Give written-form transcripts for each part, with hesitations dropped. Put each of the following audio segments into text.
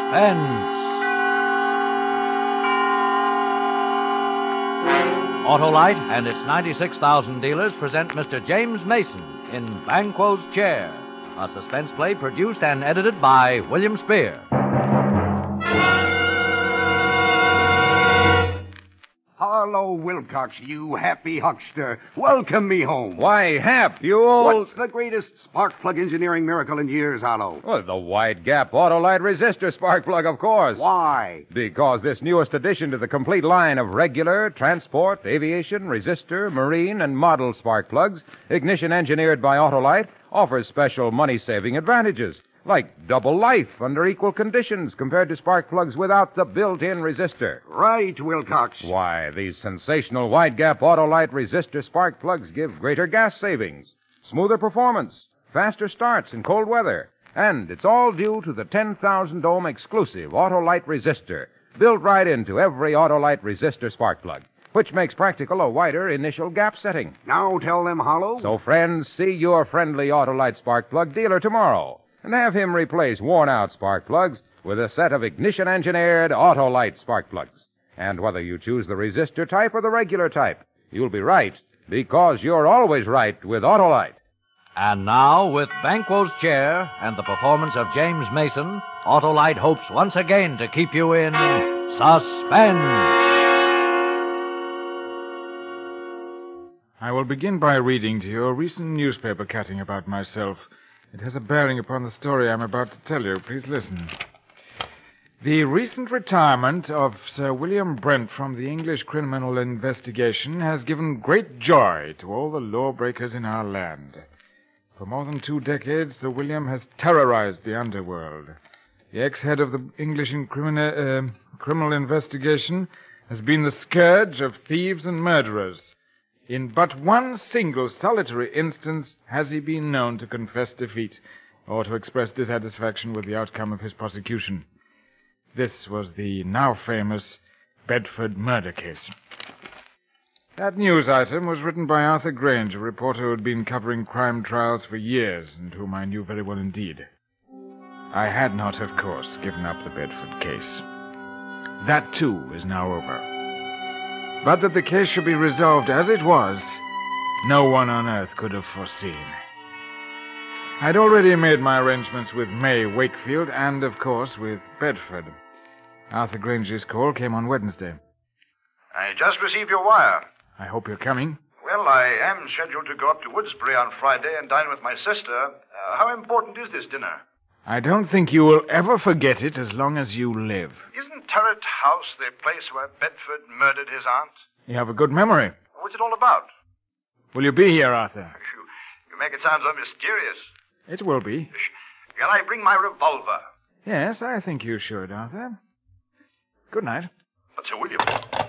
Suspense. Autolite and its 96,000 dealers present Mr. James Mason in Banquo's Chair, a suspense play produced and edited by William Spear. Harlow Wilcox, you happy huckster. Welcome me home. Why, Hap, you old... What's the greatest spark plug engineering miracle in years, Harlow? Well, the wide gap Autolite resistor spark plug, of course. Why? Because this newest addition to the complete line of regular, transport, aviation, resistor, marine, and model spark plugs, ignition engineered by Autolite, offers special money-saving advantages, like double life under equal conditions compared to spark plugs without the built-in resistor. Right, Wilcox. Why, these sensational wide-gap Autolite resistor spark plugs give greater gas savings, smoother performance, faster starts in cold weather, and it's all due to the 10,000 ohm exclusive Autolite resistor, built right into every Autolite resistor spark plug, which makes practical a wider initial gap setting. Now tell them, Harlow. So, friends, see your friendly Autolite spark plug dealer tomorrow and have him replace worn-out spark plugs with a set of ignition-engineered Autolite spark plugs. And whether you choose the resistor type or the regular type, you'll be right, because you're always right with Autolite. And now, with Banquo's Chair and the performance of James Mason, Autolite hopes once again to keep you in suspense. I will begin by reading to you a recent newspaper cutting about myself. It has a bearing upon the story I'm about to tell you. Please listen. The recent retirement of Sir William Brent from the English criminal investigation has given great joy to all the lawbreakers in our land. For more than 2 decades, Sir William has terrorized the underworld. The ex-head of the English criminal investigation has been the scourge of thieves and murderers. In but one single solitary instance has he been known to confess defeat or to express dissatisfaction with the outcome of his prosecution. This was the now famous Bedford murder case. That news item was written by Arthur Grange, a reporter who had been covering crime trials for years and whom I knew very well indeed. I had not, of course, given up the Bedford case. That, too, is now over. But that the case should be resolved as it was, no one on earth could have foreseen. I'd already made my arrangements with May Wakefield and, of course, with Bedford. Arthur Grange's call came on Wednesday. I just received your wire. I hope you're coming. Well, I am scheduled to go up to Woodsbury on Friday and dine with my sister. How important is this dinner? I don't think you will ever forget it as long as you live. Isn't Turret House the place where Bedford murdered his aunt? You have a good memory. What's it all about? Will you be here, Arthur? You make it sound so mysterious. It will be. Shall I bring my revolver? Yes, I think you should, Arthur. Good night. But Sir William...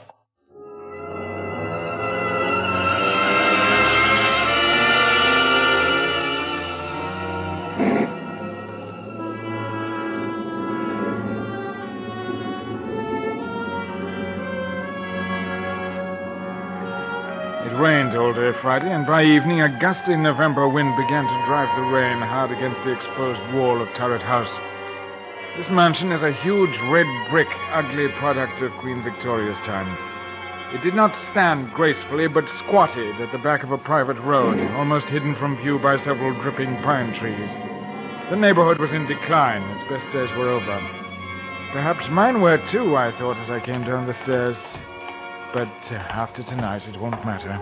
It rained all day Friday, and by evening a gusty November wind began to drive the rain hard against the exposed wall of Turret House. This mansion is a huge red brick, ugly product of Queen Victoria's time. It did not stand gracefully, but squatted at the back of a private road, almost hidden from view by several dripping pine trees. The neighborhood was in decline. Its best days were over. Perhaps mine were, too, I thought as I came down the stairs. But after tonight, it won't matter.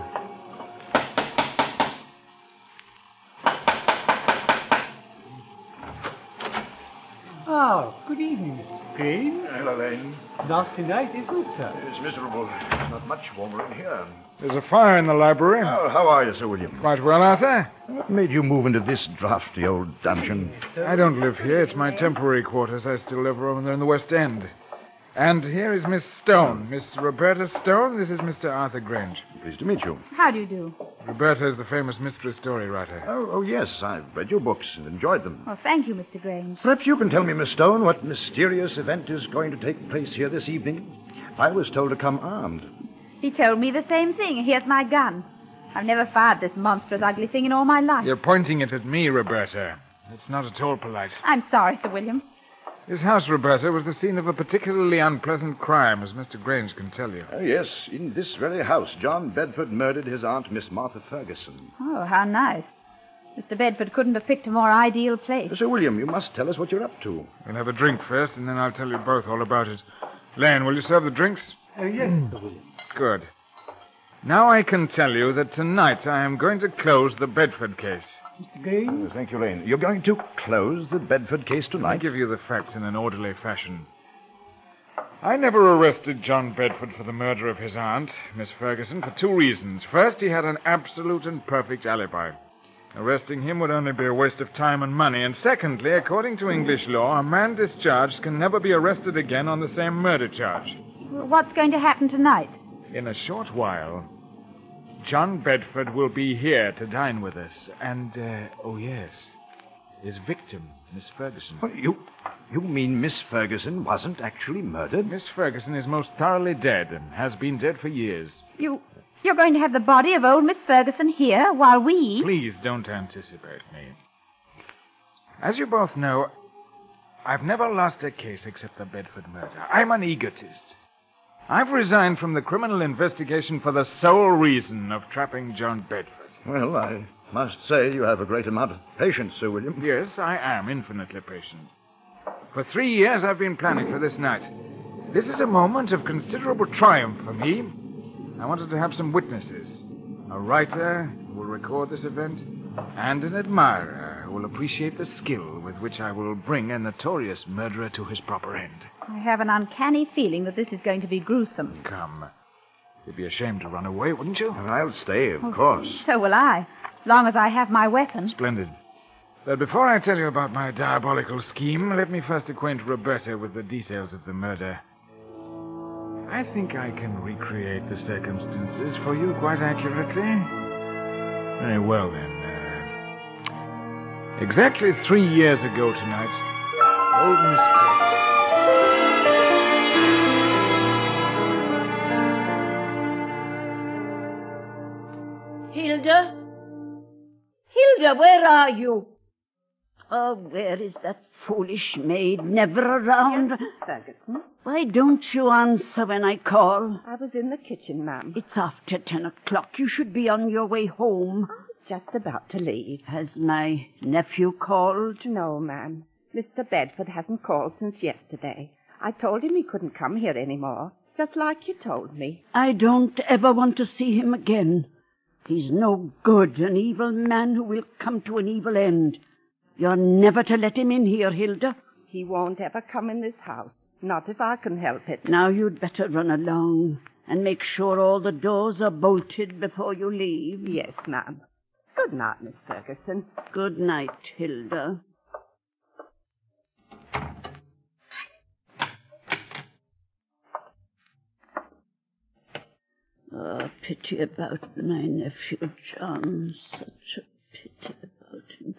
Oh, good evening, Mr. Green. Hello, Lane. Nasty night, isn't it, sir? It's miserable. There's not much warmer in here. There's a fire in the library. Oh, how are you, Sir William? Quite well, Arthur. What made you move into this drafty old dungeon? I don't live here. It's my temporary quarters. I still live over there in the West End. And here is Miss Stone. Miss Roberta Stone. This is Mr. Arthur Grange. Pleased to meet you. How do you do? Roberta is the famous mystery story writer. Oh, yes. I've read your books and enjoyed them. Well, thank you, Mr. Grange. Perhaps you can tell me, Miss Stone, what mysterious event is going to take place here this evening? I was told to come armed. He told me the same thing. Here's my gun. I've never fired this monstrous, ugly thing in all my life. You're pointing it at me, Roberta. It's not at all polite. I'm sorry, Sir William. This house, Roberta, was the scene of a particularly unpleasant crime, as Mr. Grange can tell you. Yes, in this very house, John Bedford murdered his aunt, Miss Martha Ferguson. Oh, how nice. Mr. Bedford couldn't have picked a more ideal place. Sir William, you must tell us what you're up to. We'll have a drink first, and then I'll tell you both all about it. Lane, will you serve the drinks? Yes, Sir William. Good. Now I can tell you that tonight I am going to close the Bedford case. Mr. Grange? Thank you, Lane. You're going to close the Bedford case I'll tonight? give you the facts in an orderly fashion. I never arrested John Bedford for the murder of his aunt, Miss Ferguson, for two reasons. First, he had an absolute and perfect alibi. Arresting him would only be a waste of time and money. And secondly, according to English law, a man discharged can never be arrested again on the same murder charge. Well, what's going to happen tonight? In a short while, John Bedford will be here to dine with us. And, oh yes, his victim, Miss Ferguson. What, you mean Miss Ferguson wasn't actually murdered? Miss Ferguson is most thoroughly dead and has been dead for years. You're going to have the body of old Miss Ferguson here while we eat? Please don't anticipate me. As you both know, I've never lost a case except the Bedford murder. I'm an egotist. I've resigned from the criminal investigation for the sole reason of trapping John Bedford. Well, I must say you have a great amount of patience, Sir William. Yes, I am infinitely patient. For 3 years I've been planning for this night. This is a moment of considerable triumph for me. I wanted to have some witnesses. A writer who will record this event, and an admirer who will appreciate the skill with which I will bring a notorious murderer to his proper end. I have an uncanny feeling that this is going to be gruesome. Come. You'd be ashamed to run away, wouldn't you? I'll stay, of course. So will I, as long as I have my weapon. Splendid. But before I tell you about my diabolical scheme, let me first acquaint Roberta with the details of the murder. I think I can recreate the circumstances for you quite accurately. Very well, then. Exactly 3 years ago tonight, old Miss Ferguson. Hilda? Hilda, where are you? Oh, where is that foolish maid? Never around. Yes, Miss Ferguson. Why don't you answer when I call? I was in the kitchen, ma'am. It's after 10 o'clock. You should be on your way home. I was just about to leave. Has my nephew called? No, ma'am. Mr. Bedford hasn't called since yesterday. I told him he couldn't come here anymore, just like you told me. I don't ever want to see him again. He's no good, an evil man who will come to an evil end. You're never to let him in here, Hilda. He won't ever come in this house, not if I can help it. Now you'd better run along and make sure all the doors are bolted before you leave. Yes, ma'am. Good night, Miss Ferguson. Good night, Hilda. Oh, pity about my nephew, John. Such a pity about him.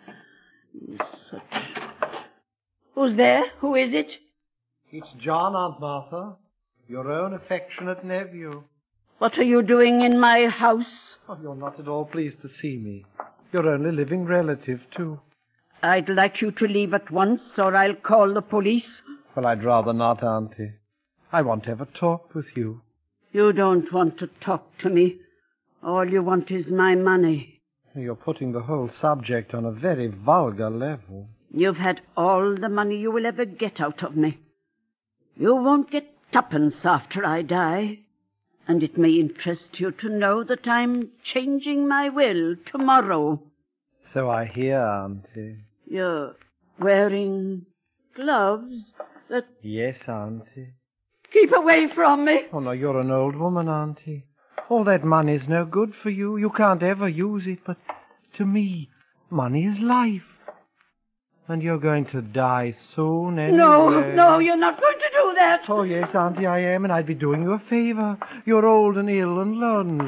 Who's there? Who is it? It's John, Aunt Martha. Your own affectionate nephew. What are you doing in my house? Oh, you're not at all pleased to see me. Your only living relative, too. I'd like you to leave at once, or I'll call the police. Well, I'd rather not, Auntie. I want to have a talk with you. You don't want to talk to me. All you want is my money. You're putting the whole subject on a very vulgar level. You've had all the money you will ever get out of me. You won't get tuppence after I die. And it may interest you to know that I'm changing my will tomorrow. So I hear, Auntie. You're wearing gloves that... Yes, Auntie. Keep away from me. Oh, no, you're an old woman, Auntie. All that money's no good for you. You can't ever use it, but to me, money is life. And you're going to die soon anyway. No, you're not going to do that. Oh, yes, Auntie, I am, and I'd be doing you a favor. You're old and ill and lonely.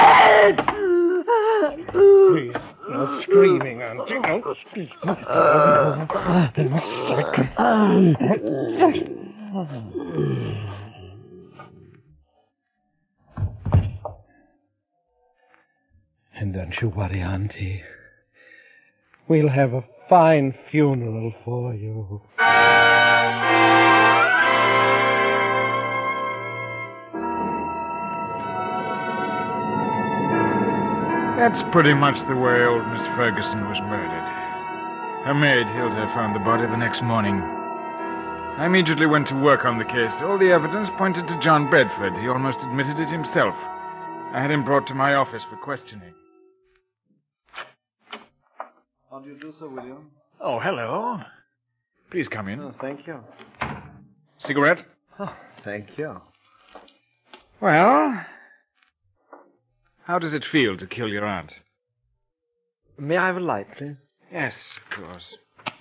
Please, no screaming, Auntie. No screaming. And don't you worry, Auntie. We'll have a fine funeral for you. That's pretty much the way old Miss Ferguson was murdered. Her maid, Hilda, found the body the next morning. I immediately went to work on the case. All the evidence pointed to John Bedford. He almost admitted it himself. I had him brought to my office for questioning. How do you do, Sir William? Oh, hello. Please come in. Oh, thank you. Cigarette? Oh, thank you. Well, how does it feel to kill your aunt? May I have a light, please? Yes, of course.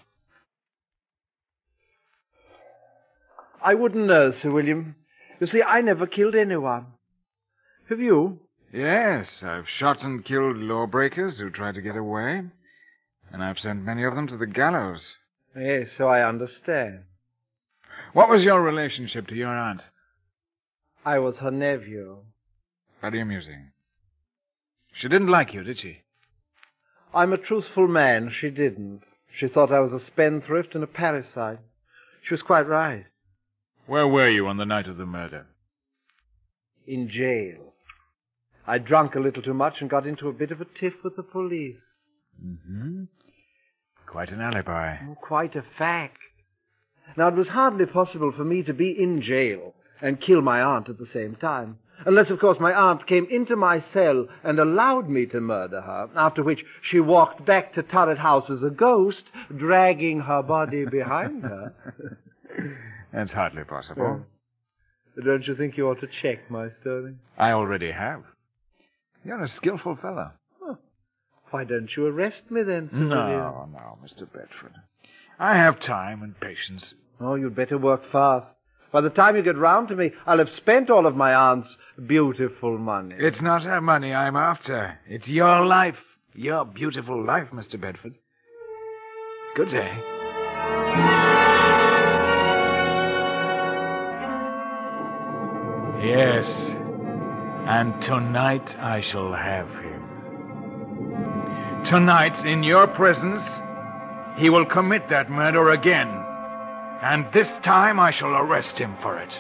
I wouldn't know, Sir William. You see, I never killed anyone. Have you? Yes, I've shot and killed lawbreakers who tried to get away. And I've sent many of them to the gallows. Yes, so I understand. What was your relationship to your aunt? I was her nephew. Very amusing. She didn't like you, did she? I'm a truthful man. She didn't. She thought I was a spendthrift and a parasite. She was quite right. Where were you on the night of the murder? In jail. I drank a little too much and got into a bit of a tiff with the police. Mm-hmm. Quite an alibi. Oh, quite a fact. Now, it was hardly possible for me to be in jail and kill my aunt at the same time. Unless, of course, my aunt came into my cell and allowed me to murder her, after which she walked back to Turret House as a ghost, dragging her body behind her. That's hardly possible. Don't you think you ought to check my story? I already have. You're a skillful fellow. Why don't you arrest me then, Sir William? No, Mr. Bedford. I have time and patience. Oh, you'd better work fast. By the time you get round to me, I'll have spent all of my aunt's beautiful money. It's not her money I'm after. It's your life. Your beautiful life, Mr. Bedford. Good day. Yes, and tonight I shall have him. Tonight, in your presence, he will commit that murder again. And this time I shall arrest him for it.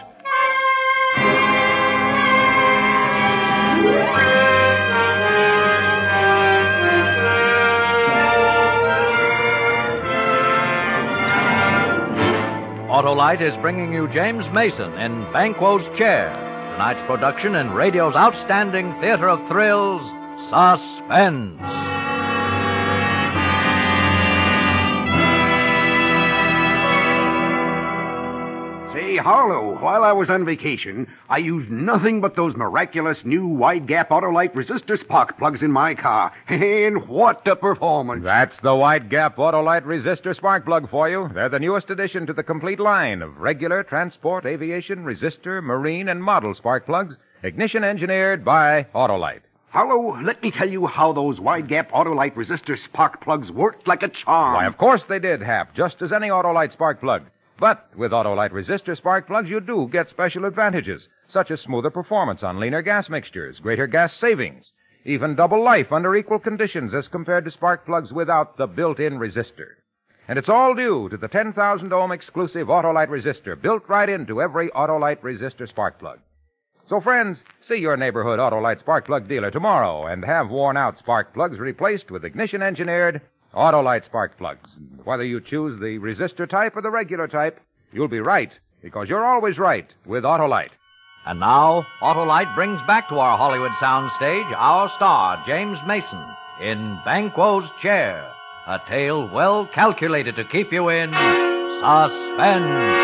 Autolite is bringing you James Mason in Banquo's Chair, tonight's production in radio's outstanding theater of thrills, Suspense. Say, Harlow, while I was on vacation, I used nothing but those miraculous new wide-gap Autolite resistor spark plugs in my car. And what a performance! That's the wide gap Autolite resistor spark plug for you. They're the newest addition to the complete line of regular transport, aviation, resistor, marine, and model spark plugs, ignition engineered by Autolite. Harlow, let me tell you how those wide-gap Autolite resistor spark plugs worked like a charm. Why, of course they did, Hap, just as any Autolite spark plug. But with Autolite resistor spark plugs, you do get special advantages, such as smoother performance on leaner gas mixtures, greater gas savings, even double life under equal conditions as compared to spark plugs without the built-in resistor. And it's all due to the 10,000 ohm exclusive Autolite resistor built right into every Autolite resistor spark plug. So, friends, see your neighborhood Autolite spark plug dealer tomorrow and have worn-out spark plugs replaced with ignition-engineered Autolite spark plugs. Whether you choose the resistor type or the regular type, you'll be right, because you're always right with Autolite. And now, Autolite brings back to our Hollywood soundstage our star, James Mason, in Banquo's Chair, a tale well calculated to keep you in suspense.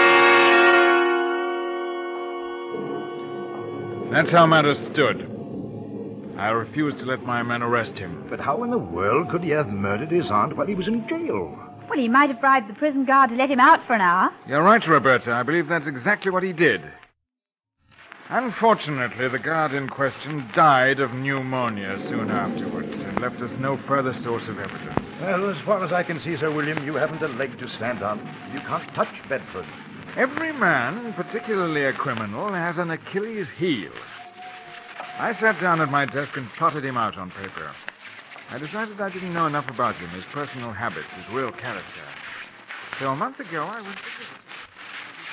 That's how matters stood. I refused to let my men arrest him. But how in the world could he have murdered his aunt while he was in jail? Well, he might have bribed the prison guard to let him out for an hour. You're right, Roberta. I believe that's exactly what he did. Unfortunately, the guard in question died of pneumonia soon afterwards and left us no further source of evidence. Well, as far as I can see, Sir William, you haven't a leg to stand on. You can't touch Bedford. Every man, particularly a criminal, has an Achilles heel. I sat down at my desk and plotted him out on paper. I decided I didn't know enough about him, his personal habits, his real character. So a month ago, I went to visit him.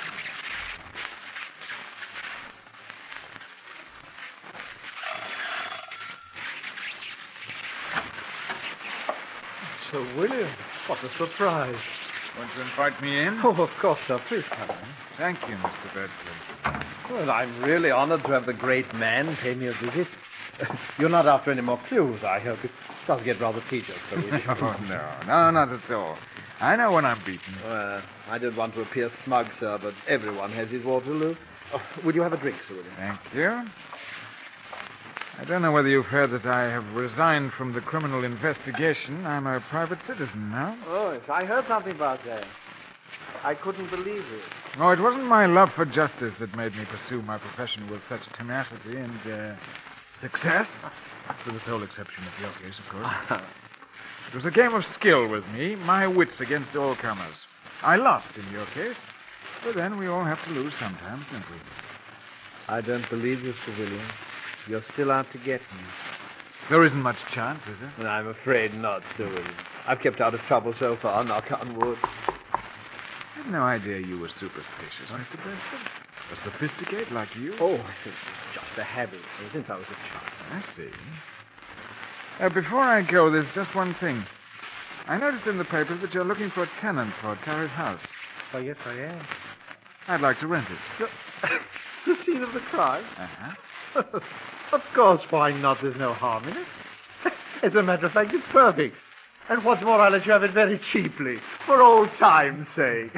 Sir William, what a surprise. Want to invite me in? Oh, of course, sir. Please come in. Thank you, Mr. Bedford. Well, I'm really honored to have the great man pay me a visit. You're not after any more clues, I hope. It does get rather tedious, Sir William. No, not at all. I know when I'm beaten. Well, I don't want to appear smug, sir, but everyone has his Waterloo. Oh, would you have a drink, Sir William? Thank you. I don't know whether you've heard that I have resigned from the criminal investigation. I'm a private citizen now. Oh, yes, I heard something about that. I couldn't believe it. Oh, it wasn't my love for justice that made me pursue my profession with such tenacity and success. With the sole exception of your case, of course. It was a game of skill with me, my wits against all comers. I lost in your case, but then we all have to lose sometimes, don't we? I don't believe you, Sir William. You're still out to get me. There isn't much chance, is there? I'm afraid not, Sir William. I've kept out of trouble so far, knock on wood. I had no idea you were superstitious, Mr. Bedford. Or sophisticate like you. Oh, it's just a habit since I was a child. I see. Before I go, there's just one thing. I noticed in the papers that you're looking for a tenant for Turret House. Oh, yes, I am. I'd like to rent it. The scene of the crime? Uh-huh. Of course, why not? There's no harm in it. As a matter of fact, it's perfect. And what's more, I'll let you have it very cheaply, for old time's sake.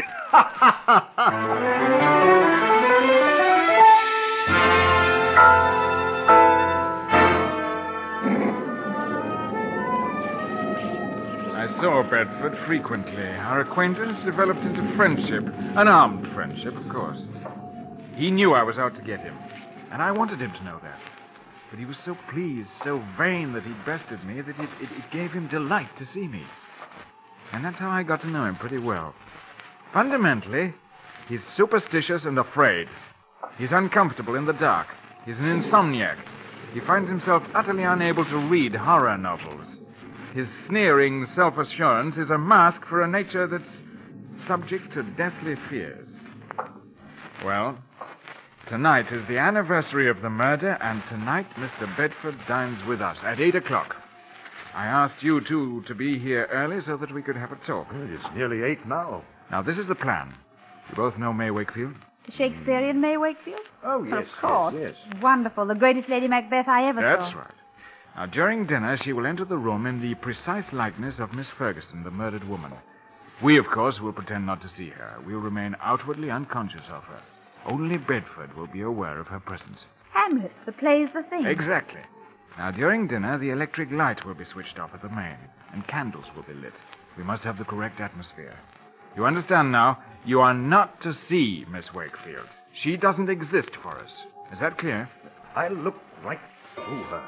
I saw Bedford frequently. Our acquaintance developed into friendship. An armed friendship, of course. He knew I was out to get him, and I wanted him to know that. But he was so pleased, so vain that he'd bested me that it gave him delight to see me. And that's how I got to know him pretty well. Fundamentally, he's superstitious and afraid. He's uncomfortable in the dark. He's an insomniac. He finds himself utterly unable to read horror novels. His sneering self-assurance is a mask for a nature that's subject to deathly fears. Well, tonight is the anniversary of the murder, and tonight Mr. Bedford dines with us at 8 o'clock. I asked you two to be here early so that we could have a talk. It's nearly 8 now. Now, this is the plan. You both know May Wakefield? The Shakespearean May Wakefield? Oh, yes. Of course. Yes. Wonderful. The greatest Lady Macbeth I ever saw. That's right. Now, during dinner, she will enter the room in the precise likeness of Miss Ferguson, the murdered woman. We, of course, will pretend not to see her. We'll remain outwardly unconscious of her. Only Bedford will be aware of her presence. Hamlet. The play's the thing. Exactly. Now, during dinner, the electric light will be switched off at the main, and candles will be lit. We must have the correct atmosphere. You understand now? You are not to see Miss Wakefield. She doesn't exist for us. Is that clear? I'll look right through her.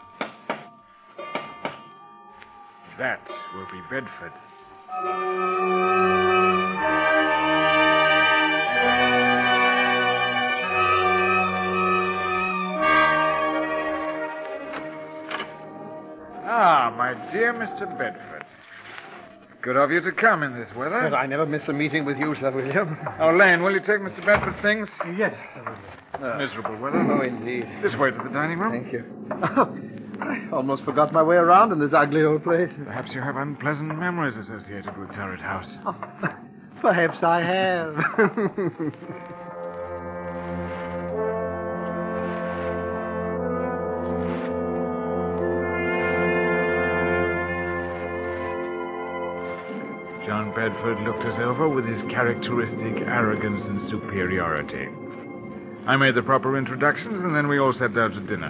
That will be Bedford. Ah, my dear Mr. Bedford. Good of you to come in this weather. But I never miss a meeting with you, Sir William. Oh, Lane, will you take Mr. Bedford's things? Yes, Sir William. Miserable weather. Oh, indeed. This way to the dining room. Thank you. I almost forgot my way around in this ugly old place. Perhaps you have unpleasant memories associated with Turret House. Oh, perhaps I have. John Bedford looked us over with his characteristic arrogance and superiority. I made the proper introductions, and then we all sat down to dinner.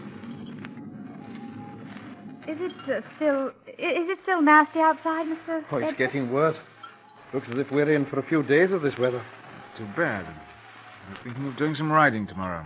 Is it still nasty outside, Mr. Oh, it's Bedford? getting worse. Looks as if we're in for a few days of this weather. Too bad. I'm thinking of doing some riding tomorrow.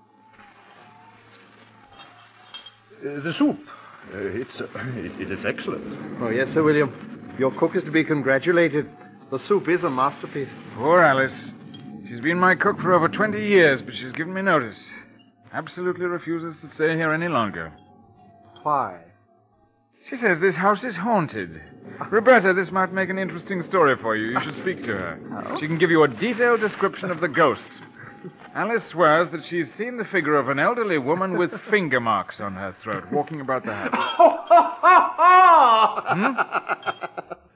The soup. It is excellent. Oh, yes, Sir William. Your cook is to be congratulated. The soup is a masterpiece. Poor Alice. She's been my cook for over 20 years, but she's given me notice. Absolutely refuses to stay here any longer. Why? She says this house is haunted. Roberta, this might make an interesting story for you. You should speak to her. Oh? She can give you a detailed description of the ghost. Alice swears that she's seen the figure of an elderly woman with finger marks on her throat walking about the house.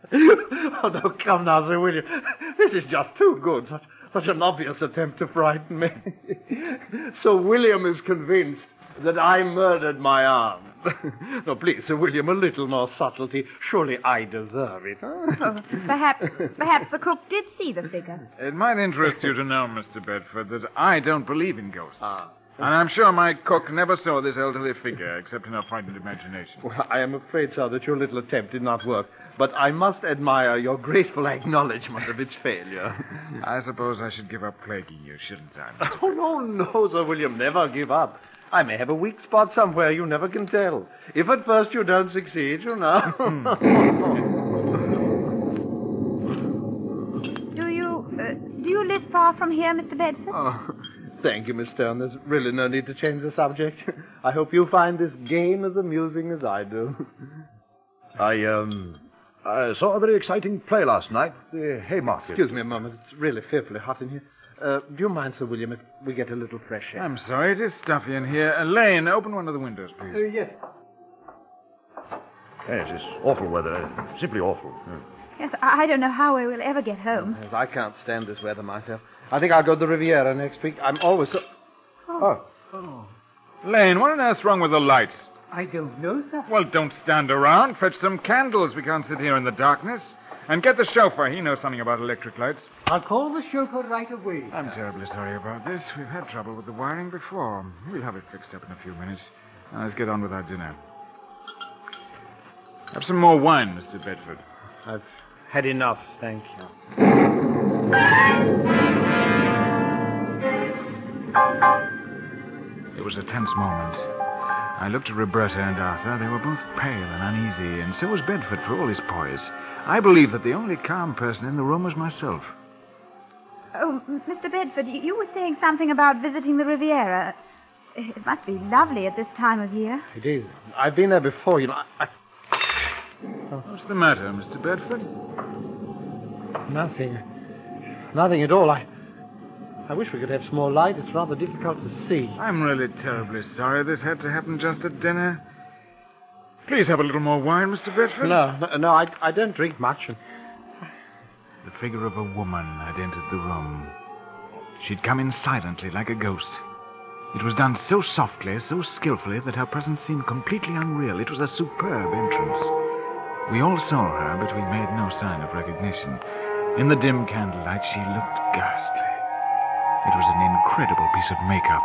Oh, no, come now, Sir William. This is just too good. Such an obvious attempt to frighten me. Sir William is convinced that I murdered my aunt. No, please, Sir William, a little more subtlety. Surely I deserve it. Huh? Perhaps the cook did see the figure. It might interest you to know, Mr. Bedford, that I don't believe in ghosts. And I'm sure my cook never saw this elderly figure, except in a frightened imagination. Well, I am afraid, sir, that your little attempt did not work. But I must admire your graceful acknowledgement of its failure. I suppose I should give up plaguing you, shouldn't I? Oh, no, Sir William, never give up. I may have a weak spot somewhere, you never can tell. If at first you don't succeed, you know. Do you live far from here, Mr. Bedford? Oh, thank you, Miss Stone. There's really no need to change the subject. I hope you find this game as amusing as I do. I saw a very exciting play last night, the Haymarket. Excuse me a moment. It's really fearfully hot in here. Do you mind, Sir William, if we get a little fresh air? I'm sorry, it is stuffy in here. Lane, open one of the windows, please. Yes. Yes, it's awful weather. Simply awful. Yes, I don't know how we will ever get home. Yes, I can't stand this weather myself. I think I'll go to the Riviera next week. I'm always so... Oh. Lane, what on earth's wrong with the lights? I don't know, sir. Well, don't stand around. Fetch some candles. We can't sit here in the darkness. And get the chauffeur. He knows something about electric lights. I'll call the chauffeur right away. I'm terribly sorry about this. We've had trouble with the wiring before. We'll have it fixed up in a few minutes. Now, let's get on with our dinner. Have some more wine, Mr. Bedford. I've had enough, thank you. It was a tense moment. I looked at Roberta and Arthur. They were both pale and uneasy, and so was Bedford for all his poise. I believe that the only calm person in the room was myself. Oh, Mr. Bedford, you were saying something about visiting the Riviera. It must be lovely at this time of year. It is. I've been there before, you know. What's the matter, Mr. Bedford? Nothing. Nothing at all. I wish we could have some more light. It's rather difficult to see. I'm really terribly sorry this had to happen just at dinner. Please have a little more wine, Mr. Bedford. No, I don't drink much. The figure of a woman had entered the room. She'd come in silently like a ghost. It was done so softly, so skillfully, that her presence seemed completely unreal. It was a superb entrance. We all saw her, but we made no sign of recognition. In the dim candlelight, she looked ghastly. It was an incredible piece of makeup.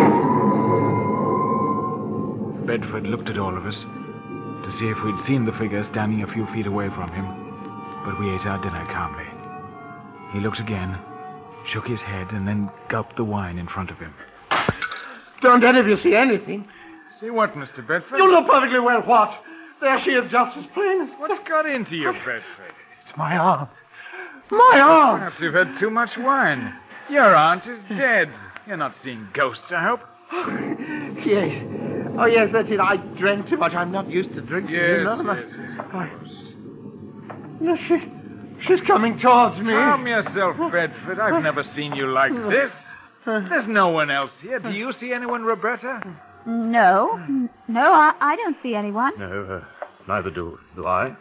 Bedford looked at all of us to see if we'd seen the figure standing a few feet away from him, but we ate our dinner calmly. He looked again, shook his head, and then gulped the wine in front of him. Don't any of you see anything? See what, Mr. Bedford? You know perfectly well what. There she is, just as plain as... What's got into you, Bedford? It's my aunt. My aunt! Perhaps you've had too much wine. Your aunt is dead. You're not seeing ghosts, I hope. Yes. Oh, yes, that's it. I drank too much. I'm not used to drinking. Yes, you know? yes, of course. No, she's coming towards me. Calm yourself, Bedford. I've never seen you like this. There's no one else here. Do you see anyone, Roberta? No, I don't see anyone. No, neither do I.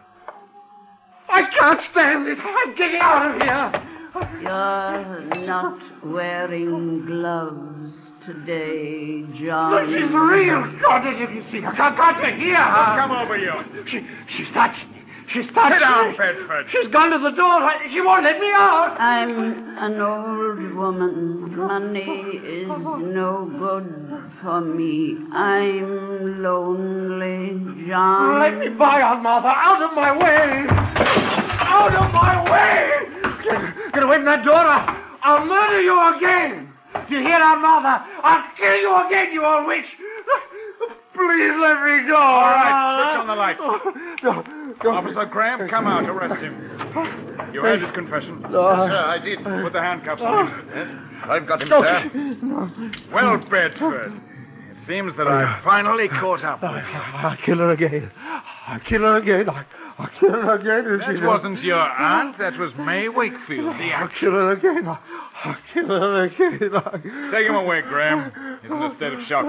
I can't stand it. I'm getting out of here. You're not wearing gloves today, John. Look, she's real. God, did you see her? Can't you hear her? What's come over you? She's touched me. She's touched Sit down, me. Bedford. She's gone to the door. She won't let me out. I'm an old woman. Money is no good for me. I'm lonely, John. Let me by, Aunt Martha. Out of my way. Out of my way. Get away from that door. I'll murder you again. Do you hear, Aunt Martha? I'll kill you again, you old witch. Please let me go. All right, switch on the lights. Officer Graham, come out. Arrest him. You heard his confession. Yes, sir, I did. Put the handcuffs on him. Yes, I've got him, sir. Well, Bedford, it seems that I've finally caught up with you. I'll kill her again. I'll kill her again. I'll kill her again. That wasn't your aunt. That was May Wakefield, the I'll actress. kill her again. I'll kill her again. Take him away, Graham. He's in a state of shock.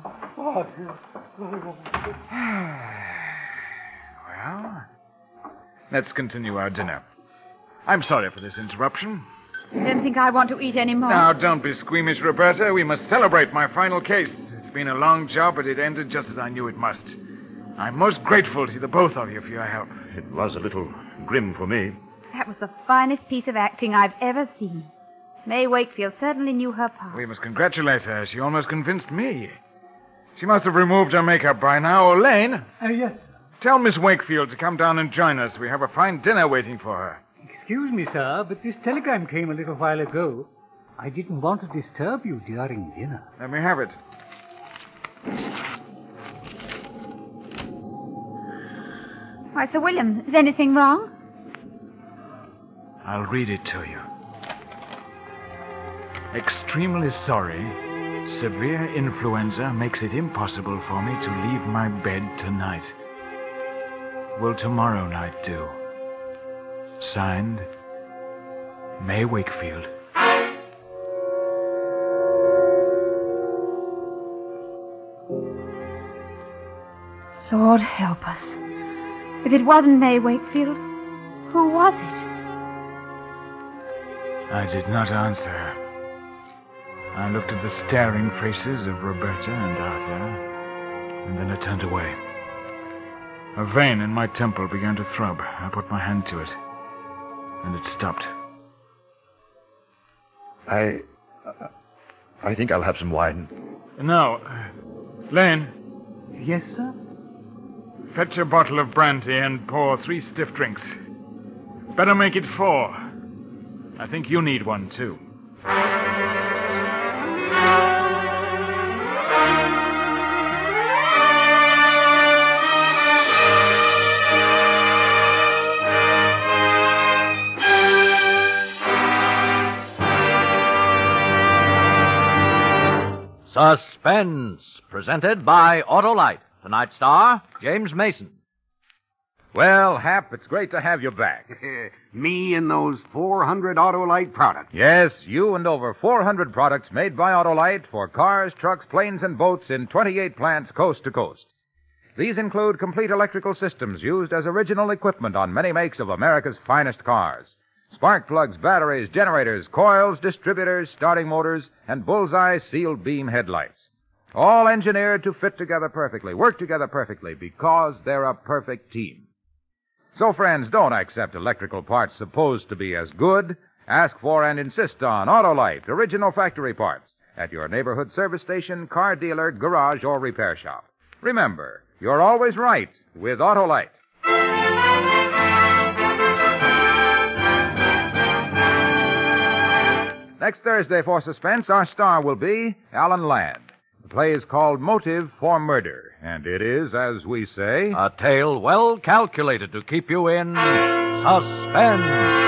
Well, Let's continue our dinner. I'm sorry for this interruption. Don't think I want to eat any more. Now, don't be squeamish, Roberta. We must celebrate my final case. It's been a long job, but it ended just as I knew it must. I'm most grateful to the both of you for your help. It was a little grim for me. That was the finest piece of acting I've ever seen. May Wakefield certainly knew her part. We must congratulate her. She almost convinced me. She must have removed her makeup by now. Elaine? Yes, sir. Tell Miss Wakefield to come down and join us. We have a fine dinner waiting for her. Excuse me, sir, but this telegram came a little while ago. I didn't want to disturb you during dinner. Let me have it. Why, Sir William, is anything wrong? I'll read it to you. Extremely sorry. Severe influenza makes it impossible for me to leave my bed tonight. Will tomorrow night do? Signed, May Wakefield. Lord help us. If it wasn't May Wakefield, who was it? I did not answer. I looked at the staring faces of Roberta and Arthur, and then I turned away. A vein in my temple began to throb. I put my hand to it, and it stopped. I think I'll have some wine. No. Lane, Yes, sir? fetch a bottle of brandy and pour 3 stiff drinks. Better make it 4. I think you need one, too. Suspense, presented by Autolite. Tonight's star, James Mason. Well, Hap, it's great to have you back. Me and those 400 Autolite products. Yes, you and over 400 products made by Autolite for cars, trucks, planes, and boats in 28 plants coast to coast. These include complete electrical systems used as original equipment on many makes of America's finest cars. Spark plugs, batteries, generators, coils, distributors, starting motors, and bullseye sealed beam headlights. All engineered to fit together perfectly, work together perfectly, because they're a perfect team. So, friends, don't accept electrical parts supposed to be as good. Ask for and insist on Autolite, original factory parts, at your neighborhood service station, car dealer, garage, or repair shop. Remember, you're always right with Autolite. Next Thursday for Suspense, our star will be Alan Ladd. The play is called Motive for Murder, and it is, as we say, A tale well calculated to keep you in suspense.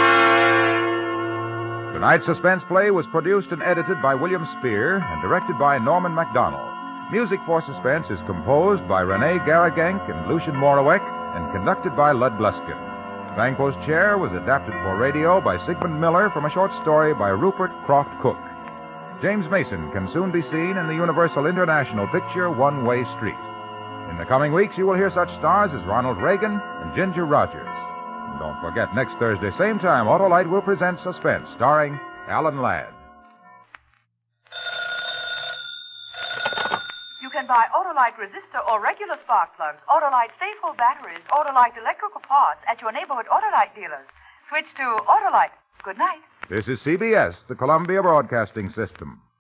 Tonight's suspense play was produced and edited by William Spear and directed by Norman MacDonald. Music for Suspense is composed by Renee Garrigank and Lucian Morawek and conducted by Lud Gluskin. Banquo's Chair was adapted for radio by Sigmund Miller from a short story by Rupert Croft Cook. James Mason can soon be seen in the Universal International picture One Way Street. In the coming weeks, you will hear such stars as Ronald Reagan and Ginger Rogers. And don't forget, next Thursday, same time, Autolite will present Suspense, starring Alan Ladd. You can buy Autolite resistor or regular spark plugs, Autolite stateful batteries, Autolite electrical parts at your neighborhood Autolite dealers. Switch to Autolite. Good night. This is CBS, the Columbia Broadcasting System.